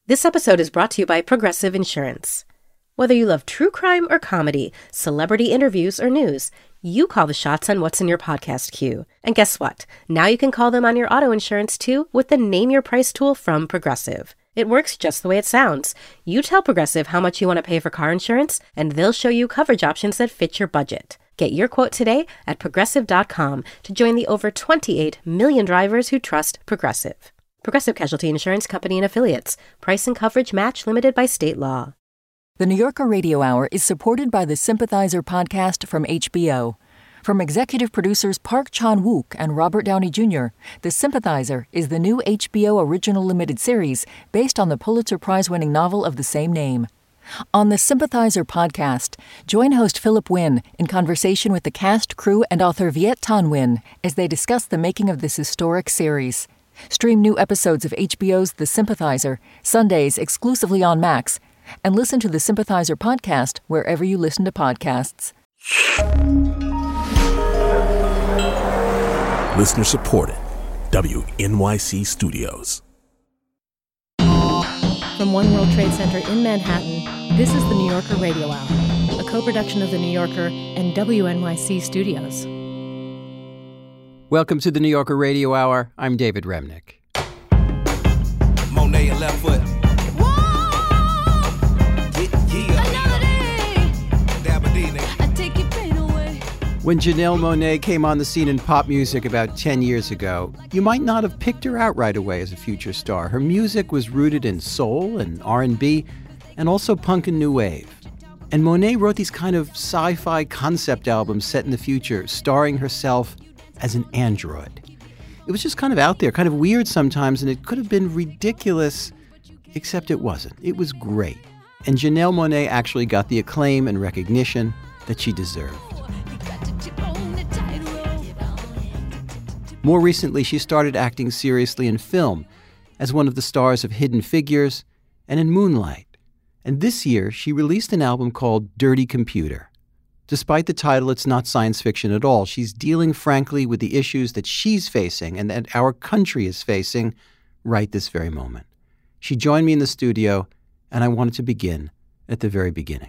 This episode is brought to you by Progressive Insurance. Whether you love true crime or comedy, celebrity interviews or news, you call the shots on what's in your podcast queue. And guess what? Now you can call them on your auto insurance too with the Name Your Price tool from Progressive. It works just the way it sounds. You tell Progressive how much you want to pay for car insurance, and they'll show you coverage options that fit your budget. Get your quote today at Progressive.com to join the over 28 million drivers who trust Progressive. Progressive Casualty Insurance Company and Affiliates. Price and coverage match limited by state law. The New Yorker Radio Hour is supported by the Sympathizer podcast from HBO. From executive producers Park Chan-wook and Robert Downey Jr., The Sympathizer is the new HBO original limited series based on the Pulitzer Prize-winning novel of the same name. On the Sympathizer podcast, join host Philip Wynn in conversation with the cast, crew, and author Viet Thanh Nguyen as they discuss the making of this historic series. Stream new episodes of HBO's The Sympathizer, Sundays exclusively on Max, and listen to the Sympathizer podcast wherever you listen to podcasts. Listener supported. WNYC Studios. From One World Trade Center in Manhattan, this is the New Yorker Radio Hour, a co-production of the New Yorker and WNYC Studios. Welcome to the New Yorker Radio Hour. I'm David Remnick. Monet and left foot. When Janelle Monáe came on the scene in pop music about 10 years ago, you might not have picked her out right away as a future star. Her music was rooted in soul and R&B and also punk and new wave. And Monáe wrote these kind of sci-fi concept albums set in the future, starring herself as an android. It was just kind of out there, kind of weird sometimes, and it could have been ridiculous, except it wasn't. It was great. And Janelle Monáe actually got the acclaim and recognition that she deserved. More recently, she started acting seriously in film as one of the stars of Hidden Figures and in Moonlight. And this year, she released an album called Dirty Computer. Despite the title, it's not science fiction at all. She's dealing frankly with the issues that she's facing and that our country is facing right this very moment. She joined me in the studio, and I wanted to begin at the very beginning.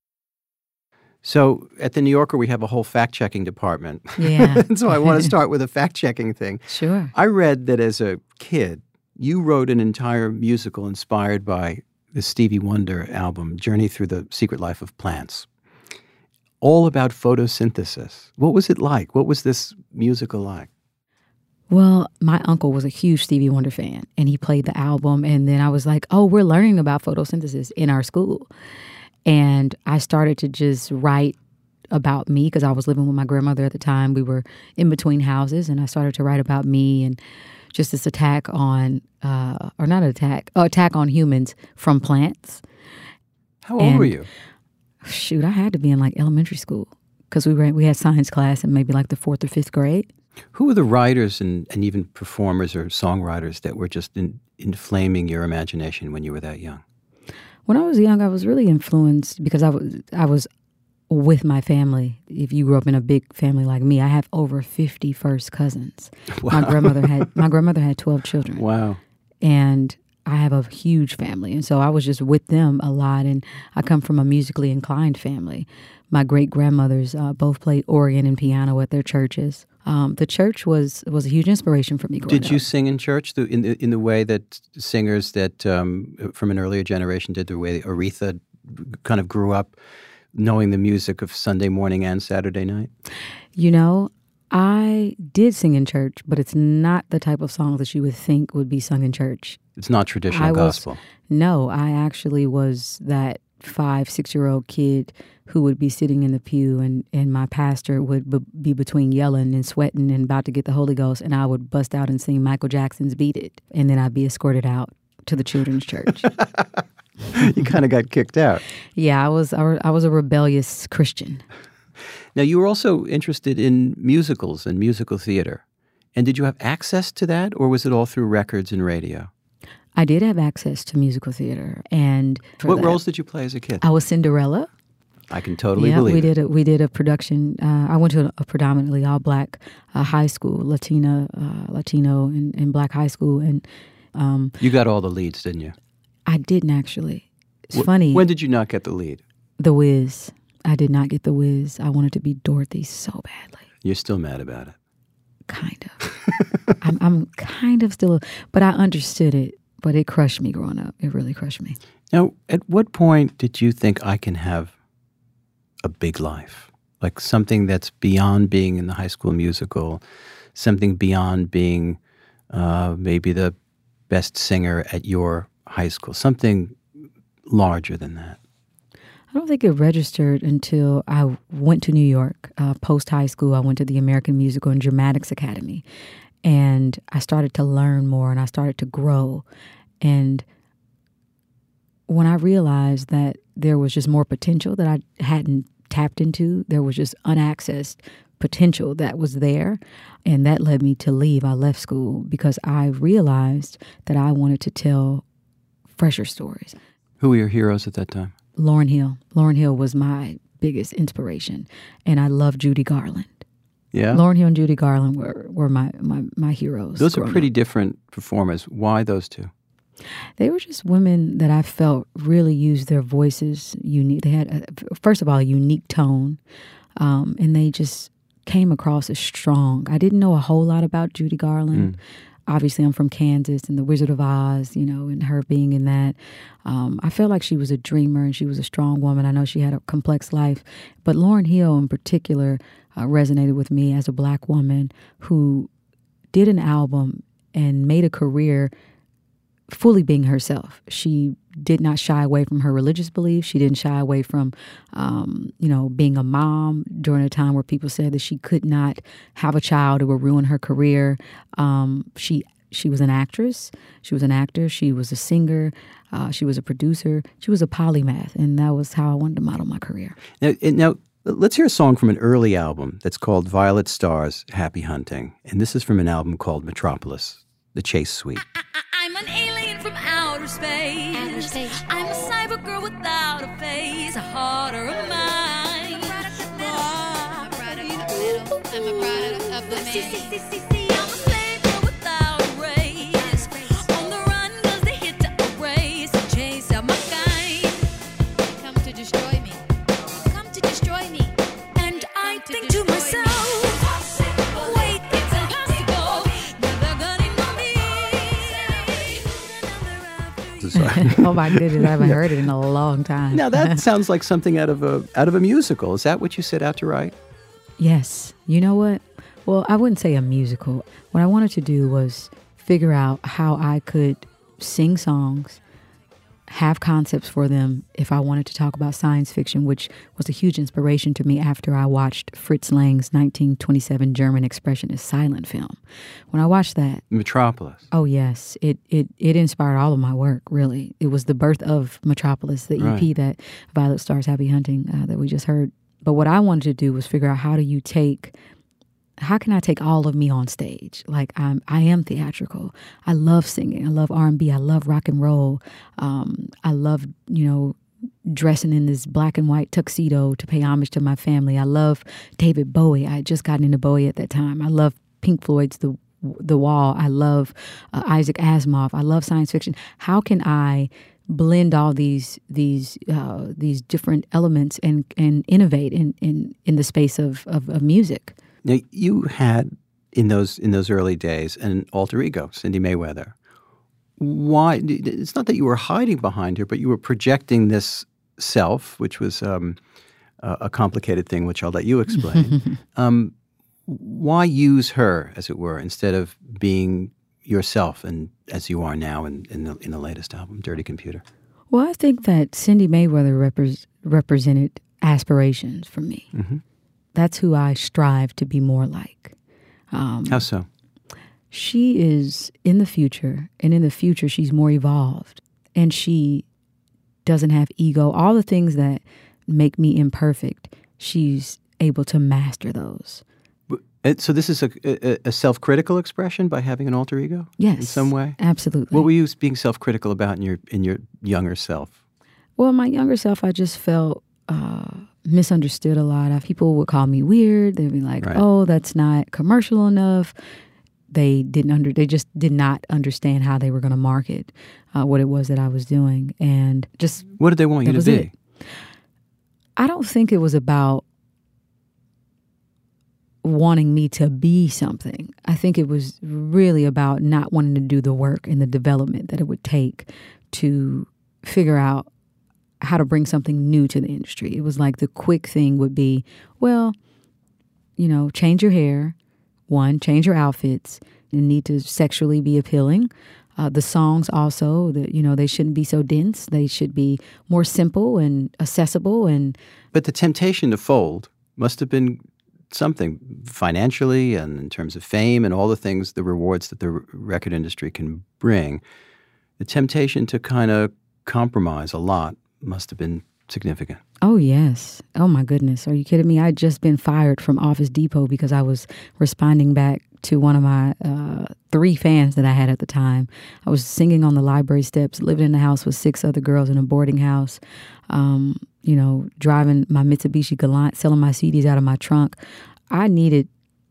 So at the New Yorker, we have a whole fact-checking department. Yeah. And so I want to start with a fact-checking thing. Sure. I read that as a kid, you wrote an entire musical inspired by the Stevie Wonder album, Journey Through the Secret Life of Plants, all about photosynthesis. What was it like? What was this musical like? Well, my uncle was a huge Stevie Wonder fan, and he played the album, and then I was like, oh, we're learning about photosynthesis in our school. And I started to just write about me because I was living with my grandmother at the time. We were in between houses, and I started to write about me and just this attack on, attack on humans from plants. How old were you? Shoot, I had to be in like elementary school because we had science class in maybe like the 4th or 5th grade. Who were the writers and even performers or songwriters that were just inflaming your imagination when you were that young? When I was young, I was really influenced because I was with my family. If you grew up in a big family like me, I have over 50 first cousins. Wow. My grandmother had 12 children. Wow. And I have a huge family. And so I was just with them a lot. And I come from a musically inclined family. My great-grandmothers both played organ and piano at their churches. The church was a huge inspiration for me growing up. Did you sing in church in the way that singers that from an earlier generation did, the way Aretha kind of grew up knowing the music of Sunday morning and Saturday night? You know, I did sing in church, but it's not the type of song that you would think would be sung in church. It's not traditional gospel. No, I actually was that 5-6-year-old kid who would be sitting in the pew and my pastor would be between yelling and sweating and about to get the Holy Ghost, and I would bust out and sing Michael Jackson's Beat It, and then I'd be escorted out to the children's church. You kind of got kicked out. Yeah, I was a rebellious Christian. Now, you were also interested in musicals and musical theater. And did you have access to that, or was it all through records and radio? I did have access to musical theater. And what roles did you play as a kid? I was Cinderella. I can totally believe it. We did a production. I went to a predominantly all-black high school, Latino and black high school. And you got all the leads, didn't you? I didn't actually. It's funny. When did you not get the lead? The Wiz. I did not get The Wiz. I wanted to be Dorothy so badly. You're still mad about it. Kind of. I'm kind of still, but I understood it. But it crushed me growing up. It really crushed me. Now, at what point did you think I can have a big life? Like something that's beyond being in the High School Musical, something beyond being maybe the best singer at your high school, something larger than that? I don't think it registered until I went to New York. Post-high school, I went to the American Musical and Dramatics Academy. And I started to learn more and I started to grow. And when I realized that there was just more potential that I hadn't tapped into, there was just unaccessed potential that was there. And that led me to leave. I left school because I realized that I wanted to tell fresher stories. Who were your heroes at that time? Lauryn Hill. Lauryn Hill was my biggest inspiration. And I love Judy Garland. Yeah, Lauryn Hill and Judy Garland were my heroes. Those are pretty different performers. Why those two? They were just women that I felt really used their voices unique. They had, first of all, a unique tone, and they just came across as strong. I didn't know a whole lot about Judy Garland. Obviously, I'm from Kansas and The Wizard of Oz, and her being in that. I felt like she was a dreamer and she was a strong woman. I know she had a complex life, but Lauryn Hill in particular resonated with me as a Black woman who did an album and made a career fully being herself. She did not shy away from her religious beliefs. She didn't shy away from, being a mom during a time where people said that she could not have a child. It would ruin her career. She was an actress. She was an actor. She was a singer. She was a producer. She was a polymath, and that was how I wanted to model my career. Now, let's hear a song from an early album that's called Violet Star's Happy Hunting. And this is from an album called Metropolis, The Chase Suite. I'm an alien from outer space. I'm a cyber girl without a face, a heart or a mind. I'm a product of the maze. I'm a slave girl without a race. On the run 'cause they hit to erase and chase out my kind. Come to destroy me. Come to destroy me. And I think to myself, wait, it's impossible. Never gonna know me. Oh my goodness, I haven't heard it in a long time. Now that sounds like something out of a musical. Is that what you set out to write? Yes. You know what? Well, I wouldn't say a musical. What I wanted to do was figure out how I could sing songs, have concepts for them if I wanted to talk about science fiction, which was a huge inspiration to me after I watched Fritz Lang's 1927 German expressionist silent film. When I watched that... Metropolis. Oh, yes. It inspired all of my work, really. It was the birth of Metropolis, the EP that Violet Star's Happy Hunting that we just heard. But what I wanted to do was figure out how can I take all of me on stage? Like I am theatrical. I love singing. I love R&B. I love rock and roll. I love, dressing in this black and white tuxedo to pay homage to my family. I love David Bowie. I had just gotten into Bowie at that time. I love Pink Floyd's The Wall. I love Isaac Asimov. I love science fiction. How can I blend all these different elements and innovate in the space of music? Now, you had in those early days an alter ego, Cindy Mayweather. Why? It's not that you were hiding behind her, but you were projecting this self, which was a complicated thing, which I'll let you explain. Why use her, as it were, instead of being yourself, and as you are now in the latest album, Dirty Computer? Well, I think that Cindy Mayweather represented aspirations for me. Mm-hmm. That's who I strive to be more like. How so? She is in the future, and in the future she's more evolved, and she doesn't have ego. All the things that make me imperfect, she's able to master those. So this is a self-critical expression by having an alter ego? Yes. In some way? Absolutely. What were you being self-critical about in your younger self? Well, my younger self, I just felt misunderstood a lot. People would call me weird. They'd be like, oh, that's not commercial enough. they just did not understand how they were going to market what it was that I was doing. And just what did they want you to be? It. I don't think it was about wanting me to be something. I think it was really about not wanting to do the work and the development that it would take to figure out how to bring something new to the industry. It was like the quick thing would be, well, change your hair, change your outfits, and need to sexually be appealing. The songs also, they shouldn't be so dense. They should be more simple and accessible. But the temptation to fold must have been something financially and in terms of fame and all the things, the rewards that the record industry can bring. The temptation to kind of compromise a lot must have been significant. Oh, yes. Oh, my goodness. Are you kidding me? I'd just been fired from Office Depot because I was responding back to one of my 3 fans that I had at the time. I was singing on the library steps, living in a house with 6 other girls in a boarding house, driving my Mitsubishi Galant, selling my CDs out of my trunk. I needed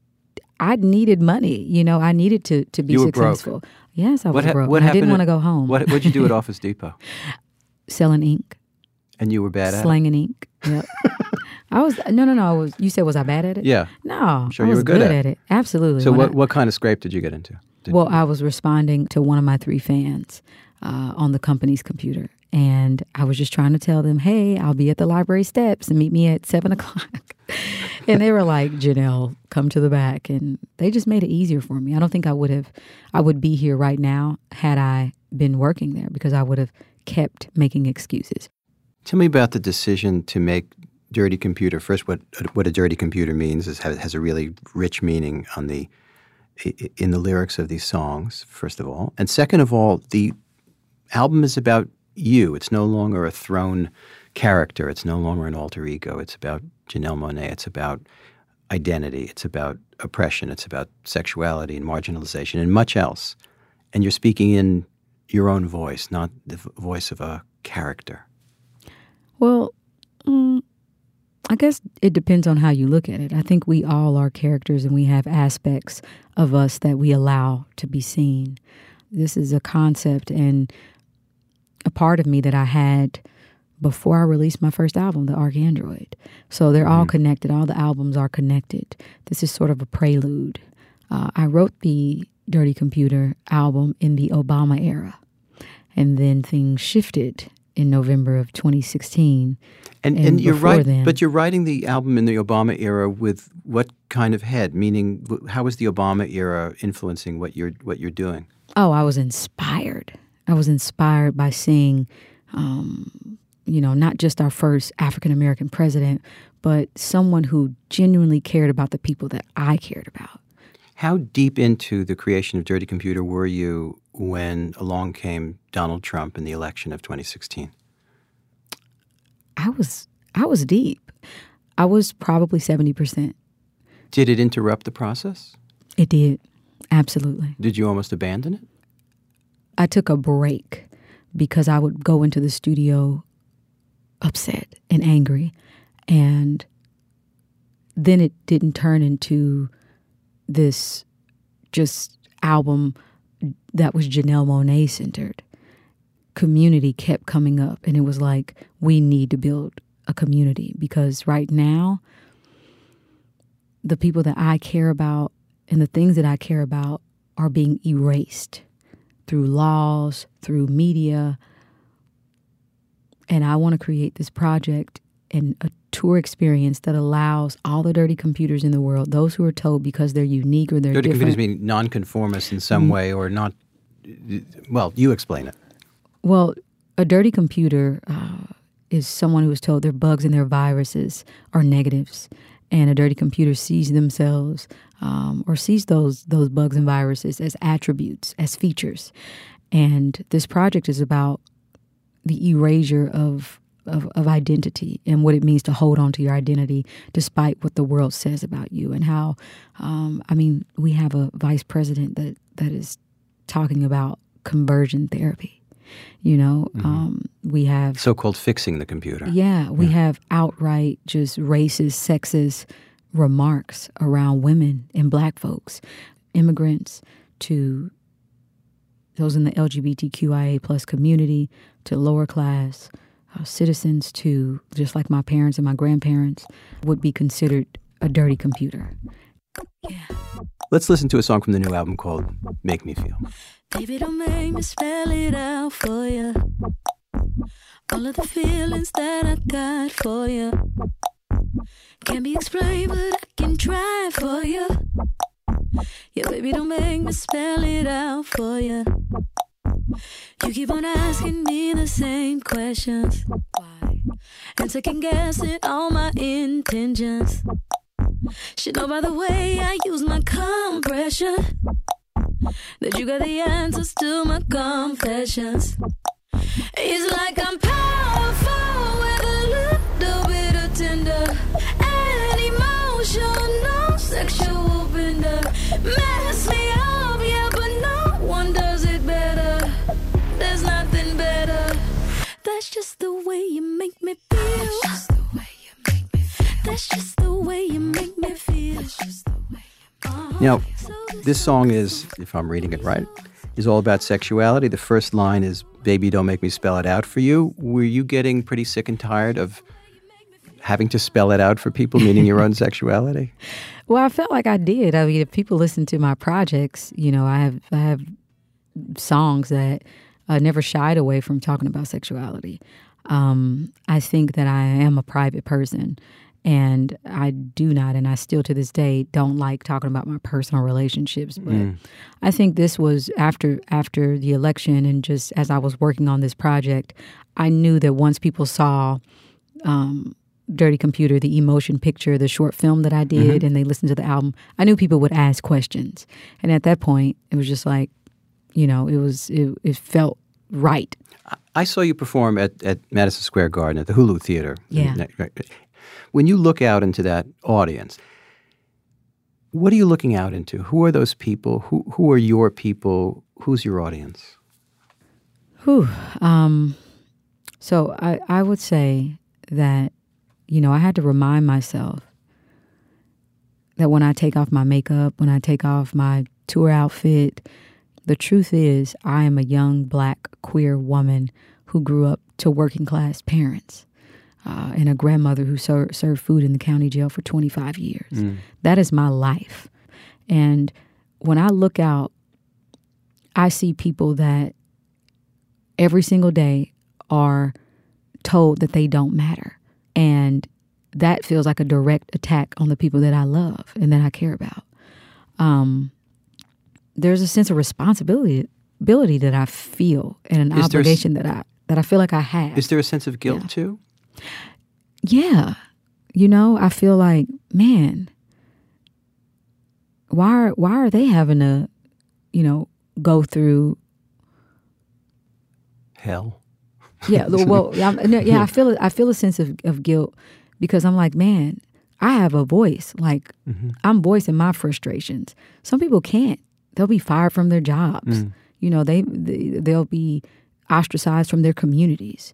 money. I needed to be successful. Broke. Yes, I was broke. What I didn't want to go home. What did you do at Office Depot? Selling ink. And you were bad at it? Slanging ink. Yep. I was you said, was I bad at it? Yeah. No, I'm sure I you was were good at it. Absolutely. So what kind of scrape did you get into? I was responding to one of my 3 fans on the company's computer. And I was just trying to tell them, hey, I'll be at the library steps and meet me at 7:00. And they were like, Janelle, come to the back. And they just made it easier for me. I don't think I would be here right now had I been working there, because I would have kept making excuses. Tell me about the decision to make Dirty Computer. First, what a dirty computer means has a really rich meaning in the lyrics of these songs, first of all. And second of all, the album is about you. It's no longer a thrown character. It's no longer an alter ego. It's about Janelle Monáe. It's about identity. It's about oppression. It's about sexuality and marginalization and much else. And you're speaking in your own voice, not the voice of a character. Well, I guess it depends on how you look at it. I think we all are characters, and we have aspects of us that we allow to be seen. This is a concept and a part of me that I had before I released my first album, The ArchAndroid. So they're all connected. All the albums are connected. This is sort of a prelude. I wrote the Dirty Computer album in the Obama era, and then things shifted in November of 2016. And you're right, then, but you're writing the album in the Obama era with what kind of head? Meaning, how was the Obama era influencing what you're doing? Oh, I was inspired. I was inspired by seeing, not just our first African-American president, but someone who genuinely cared about the people that I cared about. How deep into the creation of Dirty Computer were you when along came Donald Trump in the election of 2016? I was deep. I was probably 70%. Did it interrupt the process? It did. Absolutely. Did you almost abandon it? I took a break because I would go into the studio upset and angry, and then it didn't turn into this just album that was Janelle Monáe centered. Community kept coming up, and it was like, we need to build a community, because right now the people that I care about and the things that I care about are being erased through laws, through media. And I want to create this project and a tour experience that allows all the dirty computers in the world, those who are told because they're unique or they're dirty different. Dirty computers mean nonconformist in some way, or not. Well, you explain it. Well, a dirty computer is someone who is told their bugs and their viruses are negatives. And a dirty computer sees themselves or sees those bugs and viruses as attributes, as features. And this project is about the erasure of identity and what it means to hold on to your identity despite what the world says about you. And how, we have a vice president that is talking about conversion therapy. We have so-called fixing the computer. Yeah, we have outright just racist, sexist remarks around women and black folks. immigrants to those in the LGBTQIA plus community, to lower class citizens, to just like my parents and my grandparents, would be considered a dirty computer. Yeah. Let's listen to a song from the new album called Make Me Feel. Baby, don't make me spell it out for you. All of the feelings that I got for you can't be explained, but I can try for you. Yeah, baby, don't make me spell it out for you. You keep on asking me the same questions. Why? And second guessing all my intentions. Should know by the way I use my compression that you got the answers to my confessions. It's like I'm powerful with a little bit of tender and emotional, sexual bender. Mess me up, yeah, but no one does it better. There's nothing better. That's just the way you make me feel. That's just the way you make me feel. That's just the way you make me feel. That's just the way you Now, this song is, if I'm reading it right, is all about sexuality. The first line is, "Baby, don't make me spell it out for you." Were you getting pretty sick and tired of having to spell it out for people, meaning your own sexuality? Well, I felt like I did. I mean, if people listen to my projects, you know, I have songs that never shied away from talking about sexuality. I think that I am a private person, and I do not, and I still to this day don't like talking about my personal relationships. But I think this was after the election, and just as I was working on this project, I knew that once people saw Dirty Computer, the emotion picture, the short film that I did, and they listened to the album, I knew people would ask questions. And at that point, it was just like, you know, it felt right. I saw you perform at Madison Square Garden at the Hulu Theater. Yeah. When you look out into that audience, what are you looking out into? Who are those people? Who are your people? Who's your audience? So I would say that, you know, I had to remind myself that when I take off my makeup, when I take off my tour outfit, the truth is I am a young black queer woman who grew up to working class parents and a grandmother who served food in the county jail for 25 years. That is my life. And when I look out, I see people that every single day are told that they don't matter. And that feels like a direct attack on the people that I love and that I care about. There's a sense of responsibility that I feel, and an obligation that I feel like I have. Is there a sense of guilt too? Yeah. You know, I feel like, man, why are they having to, you know, go through hell? Yeah. Well, I feel a sense of guilt because I'm like, man, I have a voice. Like, I'm voicing my frustrations. Some people can't. They'll be fired from their jobs. You know, they'll be ostracized from their communities.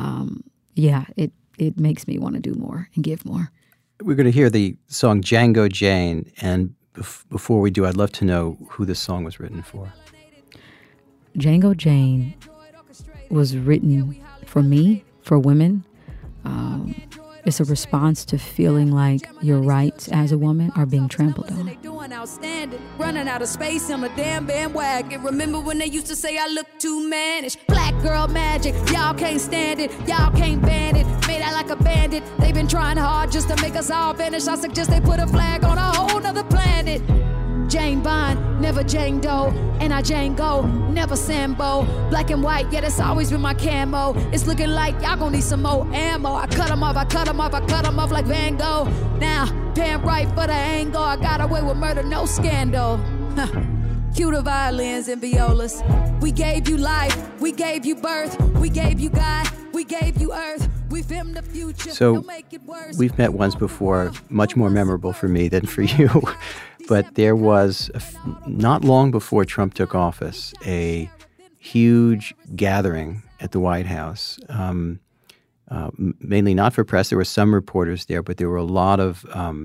It makes me want to do more and give more. We're going to hear the song Django Jane, and before we do, I'd love to know who this song was written for. Django Jane was written for me, for women. It's a response to feeling like your rights as a woman are being trampled on. Outstanding, running out of space on a damn bandwagon. Remember when they used to say I look too mannish? Black girl magic, y'all can't stand it, y'all can't ban it. Made out like a bandit, they've been trying hard just to make us all vanish. I suggest they put a flag on a whole nother planet. Jane Bond, never Jane Doe, and I Jane Go, never Sambo. Black and white, yeah, that's always been my camo. It's looking like y'all gon' need some more ammo. I cut 'em off like Van Gogh. Now, pan right for the angle. I got away with murder, no scandal. Cue the violins and violas. We gave you life, we gave you birth, we gave you God, we gave you earth. We filmed the future. So, we've met once before, much more memorable for me than for you. But there was, not long before Trump took office, a huge gathering at the White House, mainly not for press. There were some reporters there, but there were a lot of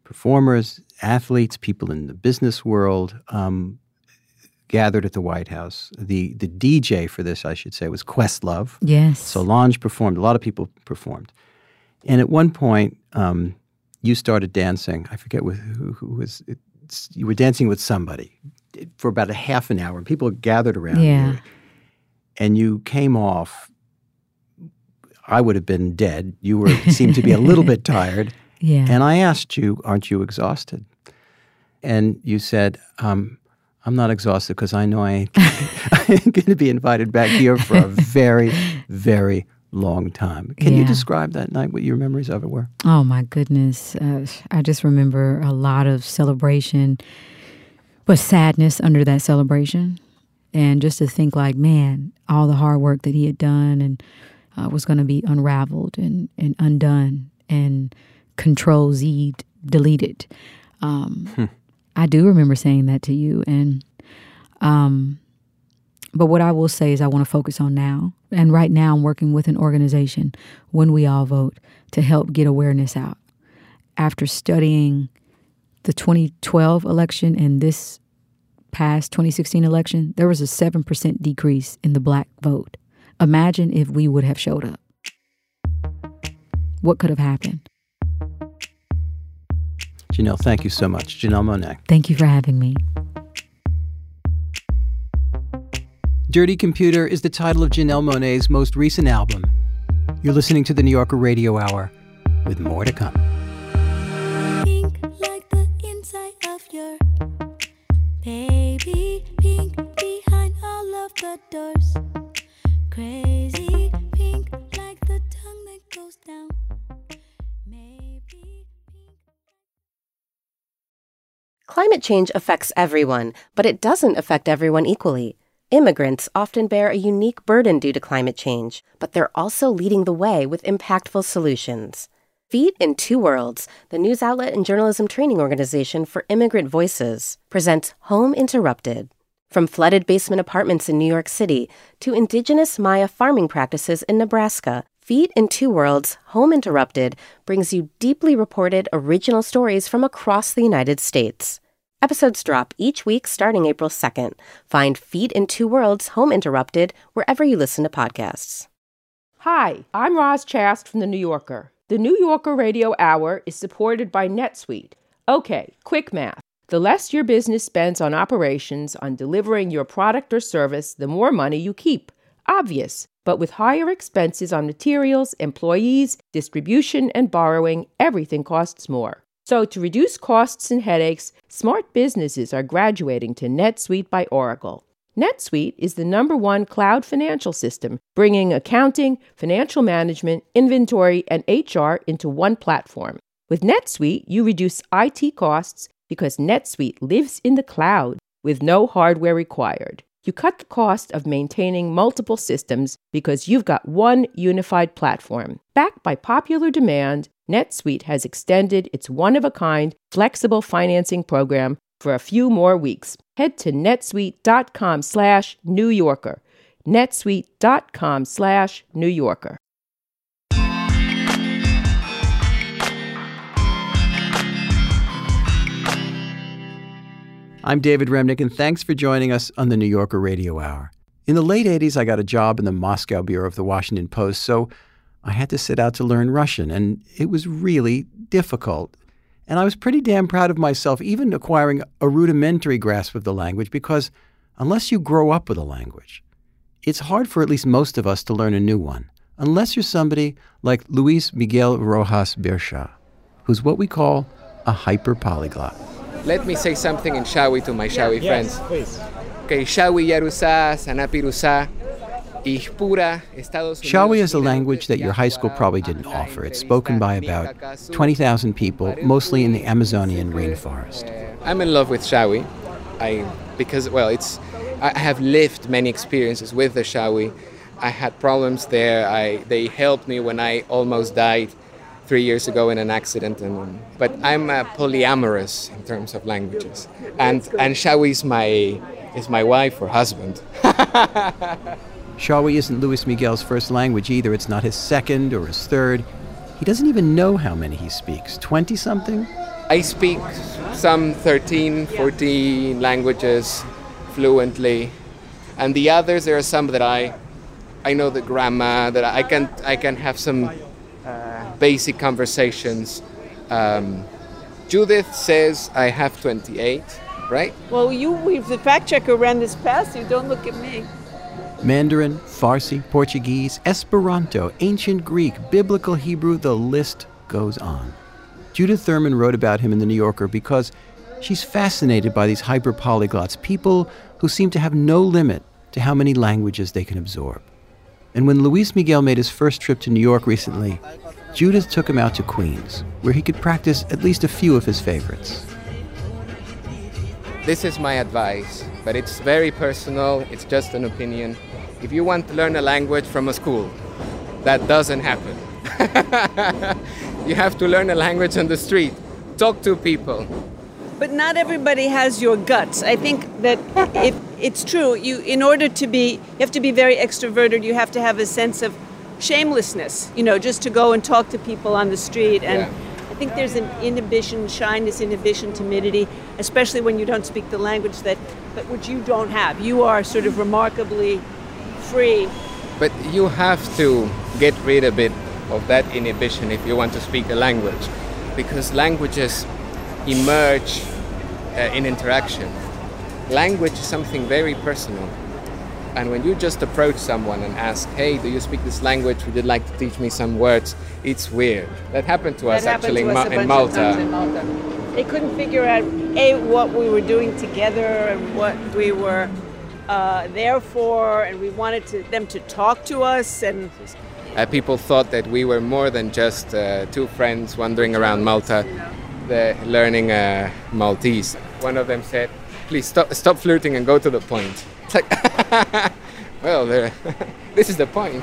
performers, athletes, people in the business world gathered at the White House. The DJ for this, I should say, was Questlove. Yes. Solange performed. A lot of people performed. And at one point, you started dancing. I forget who was. You were dancing with somebody for about a half an hour, and people gathered around you. And you came off. I would have been dead. You seemed to be a little bit tired. Yeah. And I asked you, "Aren't you exhausted?" And you said, "I'm not exhausted because I know I ain't going to be invited back here for a very, very long time." Can you describe that night, what your memories of it were? Oh, my goodness. I just remember a lot of celebration, but sadness under that celebration. And just to think like, man, all the hard work that he had done and was going to be unraveled and undone and Control-Z deleted. I do remember saying that to you. And but what I will say is I want to focus on now. And right now I'm working with an organization, When We All Vote, to help get awareness out. After studying the 2012 election and this past 2016 election, there was a 7% decrease in the black vote. Imagine if we would have showed up. What could have happened? Janelle, thank you so much. Janelle Monáe. Thank you for having me. Dirty Computer is the title of Janelle Monáe's most recent album. You're listening to the New Yorker Radio Hour with more to come. Pink like the inside of your baby. Pink behind all of the doors. Crazy pink like the tongue that goes down. Maybe. Climate change affects everyone, but it doesn't affect everyone equally. Immigrants often bear a unique burden due to climate change, but they're also leading the way with impactful solutions. Feet in Two Worlds, the news outlet and journalism training organization for immigrant voices, presents Home Interrupted. From flooded basement apartments in New York City to indigenous Maya farming practices in Nebraska, Feet in Two Worlds, Home Interrupted brings you deeply reported original stories from across the United States. Episodes drop each week starting April 2nd. Find Feet in Two Worlds, Home Interrupted wherever you listen to podcasts. Hi, I'm Roz Chast from The New Yorker. The New Yorker Radio Hour is supported by NetSuite. Okay, quick math. The less your business spends on operations, on delivering your product or service, the more money you keep. Obvious. But with higher expenses on materials, employees, distribution, and borrowing, everything costs more. So to reduce costs and headaches, smart businesses are graduating to NetSuite by Oracle. NetSuite is the #1 cloud financial system, bringing accounting, financial management, inventory, and HR into one platform. With NetSuite, you reduce IT costs because NetSuite lives in the cloud with no hardware required. You cut the cost of maintaining multiple systems because you've got one unified platform. Backed by popular demand, NetSuite has extended its one-of-a-kind flexible financing program for a few more weeks. Head to netsuite.com/New Yorker. netsuite.com/New Yorker. I'm David Remnick, and thanks for joining us on the New Yorker Radio Hour. In the late 80s, I got a job in the Moscow bureau of the Washington Post, so I had to sit out to learn Russian, and it was really difficult. And I was pretty damn proud of myself, even acquiring a rudimentary grasp of the language, because unless you grow up with a language, it's hard for at least most of us to learn a new one, unless you're somebody like Luis Miguel Rojas Bersha, who's what we call a hyper-polyglot. Let me say something in Shawi to my Shawi friends. Please. Okay, Shawi Yarusa, Sanapirusa, Ihpura, Estados Unidos. Shawi is a language that your high school probably didn't offer. It's spoken by about 20,000 people, mostly in the Amazonian rainforest. I'm in love with Shawi, because I have lived many experiences with the Shawi. I had problems there. They helped me when I almost died 3 years ago in an accident, but I'm polyamorous in terms of languages, and Shawi is my wife or husband. Shawi isn't Luis Miguel's first language either. It's not his second or his third. He doesn't even know how many he speaks. 20-something? I speak some 13, 14 languages fluently, and the others, there are some that I know the grammar, that I can have some basic conversations. Judith says I have 28, right? Well, the fact checker ran this past you. Don't look at me. Mandarin, Farsi, Portuguese, Esperanto, Ancient Greek, Biblical Hebrew, the list goes on. Judith Thurman wrote about him in The New Yorker because she's fascinated by these hyper-polyglots, people who seem to have no limit to how many languages they can absorb. And when Luis Miguel made his first trip to New York recently, Judith took him out to Queens, where he could practice at least a few of his favorites. This is my advice, but it's very personal, it's just an opinion. If you want to learn a language from a school, that doesn't happen. You have to learn a language on the street. Talk to people. But not everybody has your guts. I think that it's true. You have to be very extroverted. You have to have a sense of shamelessness, just to go and talk to people on the street. And I think there's an inhibition, shyness, timidity, especially when you don't speak the language which you don't have. You are sort of remarkably free. But you have to get rid a bit of that inhibition if you want to speak a language, because languages emerge in interaction. Language is something very personal, and when you just approach someone and ask, hey, do you speak this language, would you like to teach me some words, it's weird. That happened to us actually in Malta. They couldn't figure out what we were doing together and what we were there for, and we wanted them to talk to us. And people thought that we were more than just two friends wandering around Malta, learning Maltese. One of them said, please stop flirting and go to the point. It's like, well, this is the point.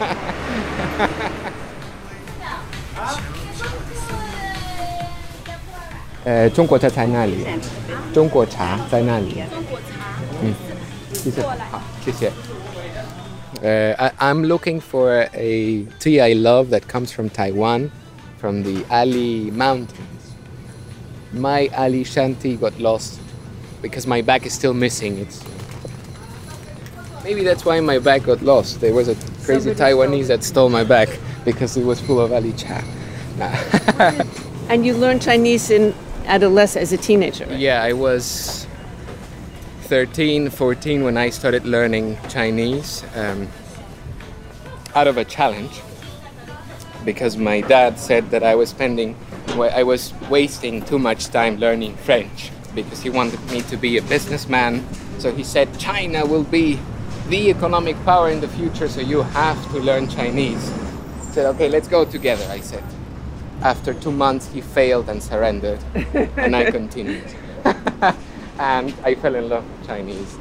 中国茶在那里？中国茶在那里？谢谢。好，谢谢。I'm looking for a tea I love that comes from Taiwan, from the Ali Mountains. My Ali Shanti got lost because my bag is still missing. Maybe that's why my bag got lost. There was a crazy Taiwanese that stole my bag because it was full of Ali cha. And you learned Chinese in adolescence, as a teenager, right? Yeah, I was 13, 14 when I started learning Chinese out of a challenge, because my dad said that I was wasting too much time learning French because he wanted me to be a businessman. So he said, China will be the economic power in the future, so you have to learn Chinese. I said, okay, let's go together, I said. After 2 months, he failed and surrendered, and I continued. And I fell in love with Chinese.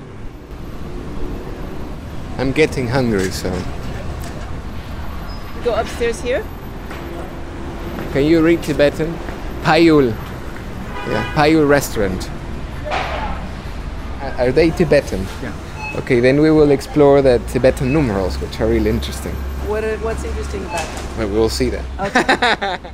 I'm getting hungry, so... Go upstairs here? Can you read Tibetan? Payul. Yeah, Payul restaurant. Are they Tibetan? Yeah. Okay, then we will explore the Tibetan numerals, which are really interesting. What's interesting about them? Well, we'll see that. Okay.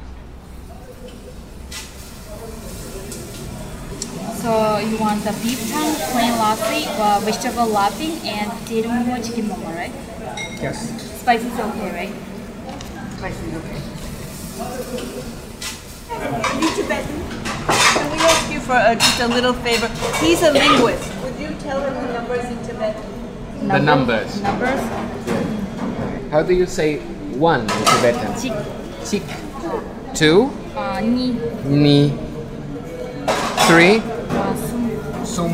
So you want the beef tongue, plain lassi, vegetable lapping, and potato momo, chicken momo, right? Yes. Spicy is okay, right? Spicy is okay. Are you Tibetan? Can we ask you for just a little favor? He's a linguist. Would you tell him the numbers in Tibetan? The numbers. Numbers? How do you say one in Tibetan? Chik. Chik. 2. Ni. Ni. 3. Sum. Sum.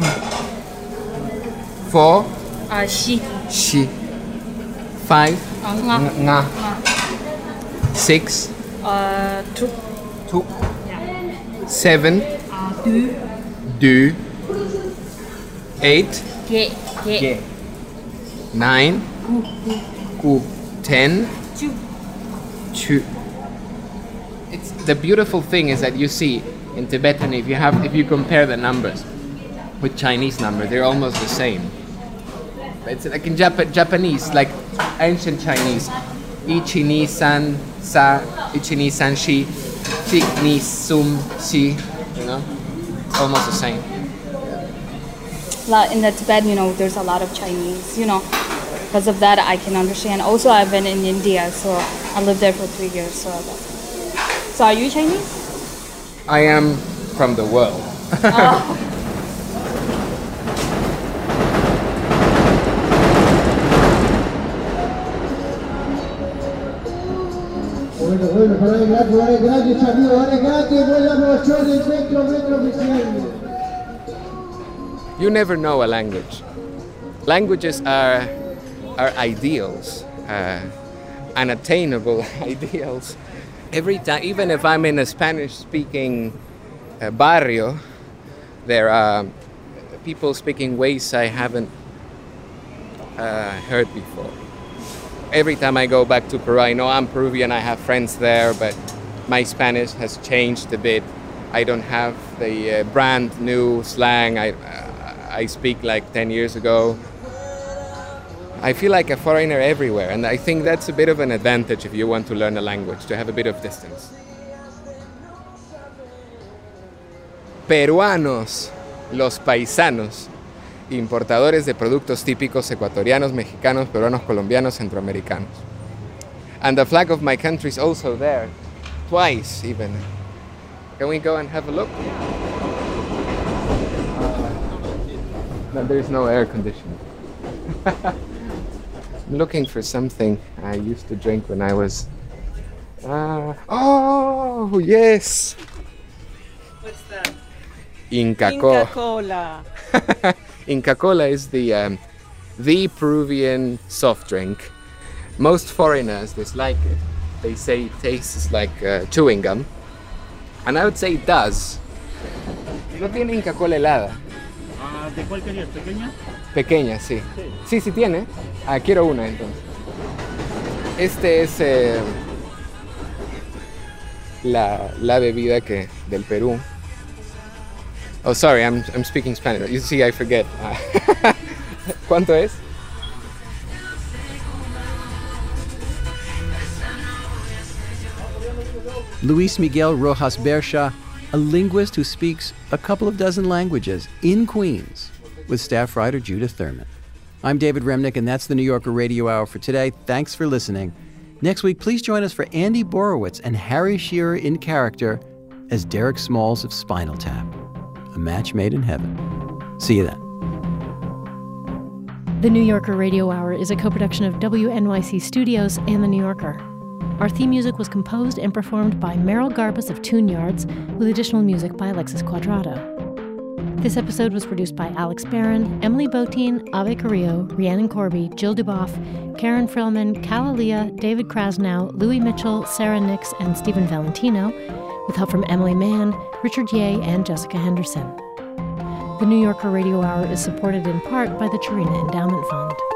4. Shi. Shi. 5. Nga. Nga. 6. Tuk. Tuk. Yeah. 7. Du. Du. 8. Ge. Ge. 9. Gu. 10. Chu. Chu. It's the beautiful thing is that you see in Tibetan, if you compare the numbers with Chinese numbers, they're almost the same. It's like in Japanese, like ancient Chinese, ichi ni san sa, ichi ni san shi, chik ni sum shi, you know? It's almost the same. In the Tibet, there's a lot of Chinese, Because of that, I can understand. Also, I've been in India, so I lived there for 3 years. So are you Chinese? I am from the world. Oh. You never know a language. Languages are ideals, unattainable ideals. Every time, even if I'm in a Spanish-speaking barrio, there are people speaking ways I haven't heard before. Every time I go back to Peru, I know I'm Peruvian, I have friends there, but my Spanish has changed a bit. I don't have the brand new slang I speak like 10 years ago. I feel like a foreigner everywhere, and I think that's a bit of an advantage if you want to learn a language, to have a bit of distance. Peruanos, los paisanos, importadores de productos típicos ecuatorianos, mexicanos, peruanos, colombianos, centroamericanos. And the flag of my country is also there, twice even. Can we go and have a look? No, there's no air conditioning. I'm looking for something I used to drink when I was... oh, yes! What's that? Inca Cola. Inca Cola is the Peruvian soft drink. Most foreigners dislike it. They say it tastes like chewing gum. And I would say it does. ¿No tiene Inca Cola helada? ¿De cuál querías? ¿Pequeña? Pequeña, sí. Sí tiene. Quiero una entonces. Este es la bebida del Perú. Oh, sorry, I'm speaking Spanish. You see, I forget. ¿Cuánto es? Luis Miguel Rojas Bersha, a linguist who speaks a couple of dozen languages in Queens, with staff writer Judith Thurman. I'm David Remnick, and that's the New Yorker Radio Hour for today. Thanks for listening. Next week, please join us for Andy Borowitz and Harry Shearer in character as Derek Smalls of Spinal Tap. A match made in heaven. See you then. The New Yorker Radio Hour is a co-production of WNYC Studios and The New Yorker. Our theme music was composed and performed by Merrill Garbus of Tune Yards, with additional music by Alexis Cuadrado. This episode was produced by Alex Barron, Emily Botein, Ave Carrillo, Rhiannon Corby, Jill Duboff, Karen Frillman, Calalia, David Krasnow, Louis Mitchell, Sarah Nix, and Stephen Valentino, with help from Emily Mann, Richard Ye, and Jessica Henderson. The New Yorker Radio Hour is supported in part by the Chirina Endowment Fund.